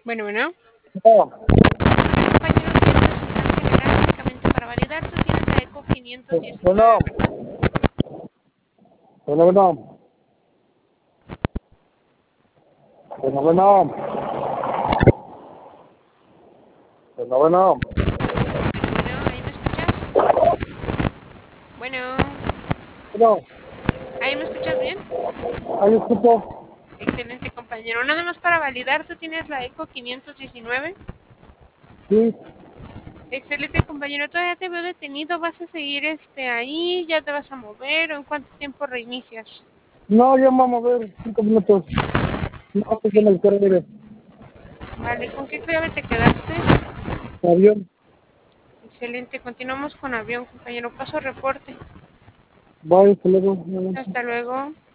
Bueno. No, Compañero, que esto es una general únicamente para validar. Tú tienes la ECO 519, bueno, ¿verdad? bueno, bueno, bueno, bueno, bueno, bueno, Bueno, ¿ahí me escuchas? Bueno, bueno, ¿ahí me escuchas bien? ahí escucho, Excelente, compañero. Nada más para validar, tú tienes la ECO 519. sí, Excelente, compañero. Todavía te veo detenido. ¿Vas a seguir ahí? ¿Ya te vas a mover? ¿O en cuánto tiempo reinicias? no, ya vamos a ver, 5 minutos, no sé Ok. qué me quiere Vale, ¿con qué clave te quedaste? avión, Excelente. Continuamos con avión, compañero. Paso reporte. bye, hasta luego. Hasta luego.